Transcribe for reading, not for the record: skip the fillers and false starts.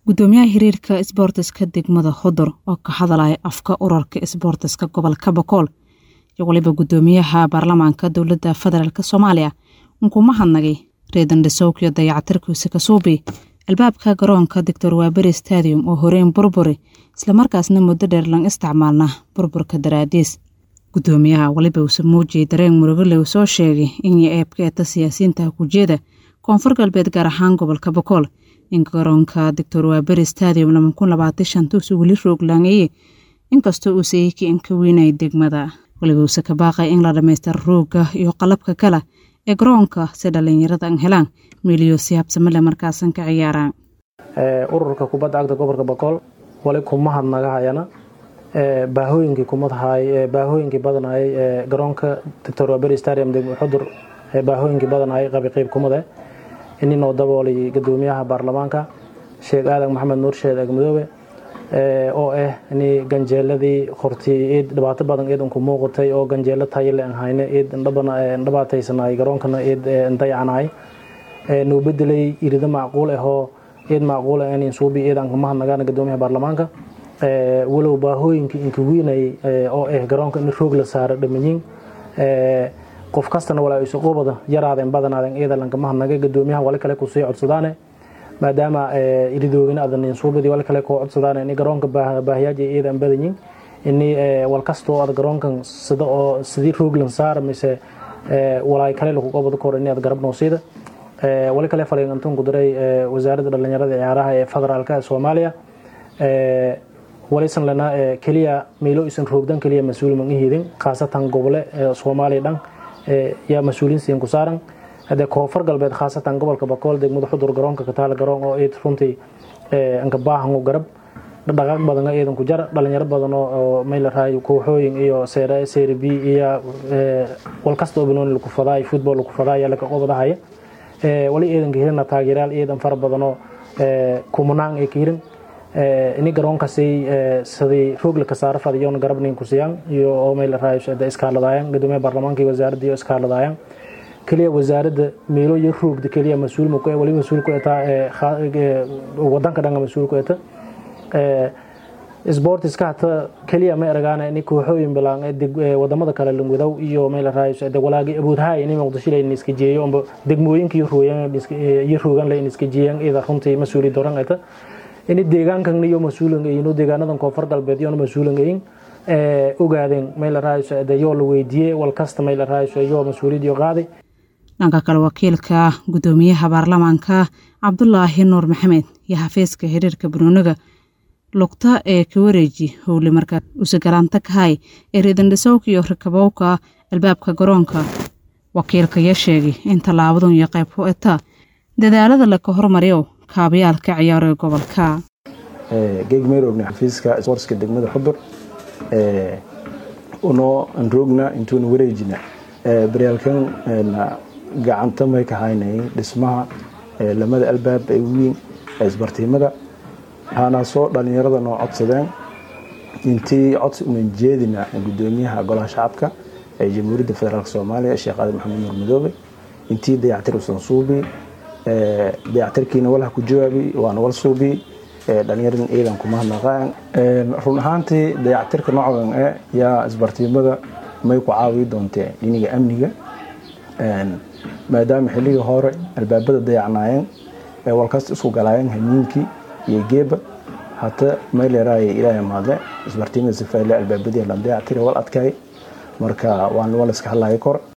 gudoomiyaha xiriirka isboortiska degmada Xudur oo ka hadlaya afka ururka isboortiska gobolka Boqol iyo waliba gudoomiyaha baarlamaanka dawladda federaalka Soomaaliya uu mahadnaqay reedan dhasowkiyo dayactirkiisa ka suubi albaabka garoonka Dr. Waberi Stadium oo horeen burburi isla markaasna muddo dheer lang isticmaalna burburka daraadiis gudoomiyaha waliba uu samuujiyay dareen murugle uu soo sheegay in eebka siyaasiyiinta ku jeeda koonfur galbeed gaar ahaan gobolka Boqol in garoonka Dr. Waberi Stadium 2025 wali roog laangay inkastoo uu seeyay in ka weynay degmada waliba uu ka baaqay in la dhameystiro rooga iyo qalabka kale ee garoonka si dhalinyarada aan helaan meeliyo siyaabsamo leh markaasan ka ciyaaraan ururka kubadda cagta gobolka Boqol wali kuma hadnagahayana baahooyinkii baahooyinkii badanay garoonka Dr. Waberi Stadium degmada Xudur baahooyinkii badanay qayb kumada inoo daboolay gudoomiyaha baarlamaanka Sheekh Aadan Maxamed Nuur Sheekh Agmadoobe oo ni ganjeeladii qortii dhibaato badan ee ku muuqatay oo ganjeelo tayo leh hayna dhabaataysanay garoonkana dayacanay noo bedelay irida macquul ah oo macquul ah in suubi eedan kuma hadnagaan gudoomiyaha baarlamaanka walow baahooyinkii inka weynay oo garoonka in roog la saaro dhamanyin qof kastana wala ay soo bada yaraadeen badanaadeen eedan kama hadnaga gudoomiyaha wali kale ku sii codsadaane maadaama iridoogina adan suubadi wali kale ku codsadaane in garoonka baahiyaaji eedan badanyin in wal kasto ad garoonkan sidii roog lan saar mise walaay kale lagu qabado kor in ad garab noosida wali kale fariintan ku diray wasaaradda dhalinyarada ciyaaraha ee federaalka Soomaaliya wali san lana kaliya meelo isan roogdan kaliya mas'uul man ihidin khaasatan gobole Soomaaliya dhan ya mas'uuliin siin ku saaran hada koonfur galbeed khaasatan gobolka Boqol degmada Xudur garoonka ka taal garoon oo runtii anka baahan garab dhaqaaq badan eedan ku jar dhalinyaro badan oo meel raayo kooxooyin iyo Serie B iyo wal kasto banooni lagu faday football lagu faday la ka qodadahay wali eedan geerina taageerayaal eedan far badan oo kumanaan ee kiirin ini garoonka sidii roog la ka saaro fadhiyoon garabnin ku siiyaan iyo oo meel raayo iskaaladayaan gudoomiyaha baarlamaanka iyo wasaaradda iskaaladayaan kaliya wasaaradda meelo iyo roogda kaliya mas'uul ma ku wali mas'uul ku wadanka dhan mas'uul ku isboortiska hata kaliya ma aragana in kooxooyin bilaan wadamada kale langudow iyo meel raayo walaagi abuudhay in Muqdisho la iska jeeyo oo degmooyinka iyo roogan la iska jeeyaan ida runtii mas'uuli doran ayta in deegaankan iyo mas'uulinka iyo deegaanadan koonfur galbeed iyo mas'uulinka ogaadeen meel raayo iyo la weydiiyay wal kasta meel raayo iyo mas'uuliyad qaaday dhanka kale wakiilka gudoomiyaha baarlamaanka Cabdullaahi Nuur Maxamed iyo xafiiska xiriirka Buruuniga lugta ka wareeji howle marka uu sagaraanta ka hay reedan dhasowka iyo rakabowka albaabka garoonka wakiilka ayaa sheegay in talaabadan iyo qayb ku ah dadaalada la ka hormariyo kaabayaalka ciyaaraha gobolka geegmeerogna xafiiska sportska degmada Xudur uno androgna intuu wareejina baryalkan gacanta may ka haynay dhismaha lamada albaab ay weyn isbartiimada waxaana soo dhalinyarada noo codsadeen intii codsi u jeedina gudoomiyaha golaha shacabka ee Jamhuuriyadda Federaalka Soomaaliya Sheekh Aadan Maxamed Nuur Madoobe intii dayactir usan suubi dayactirkiina walaha ku jawaabi waan wal suubi dhalinyarada eedan kuma hadnaqaan run ahaantii dayactirka noocan yaa isbartiimada may ku caawi doontaa iniga amniga maadaama xilliga hore albaabada dayacnaayeen walkasta isku galaayeen hamiinkii iyo geeba hata meel yaraay ilaahay maadle isbartiimada sifayle albaabadii la dayactiray wal adkay marka waan wal iska hadlaayay kor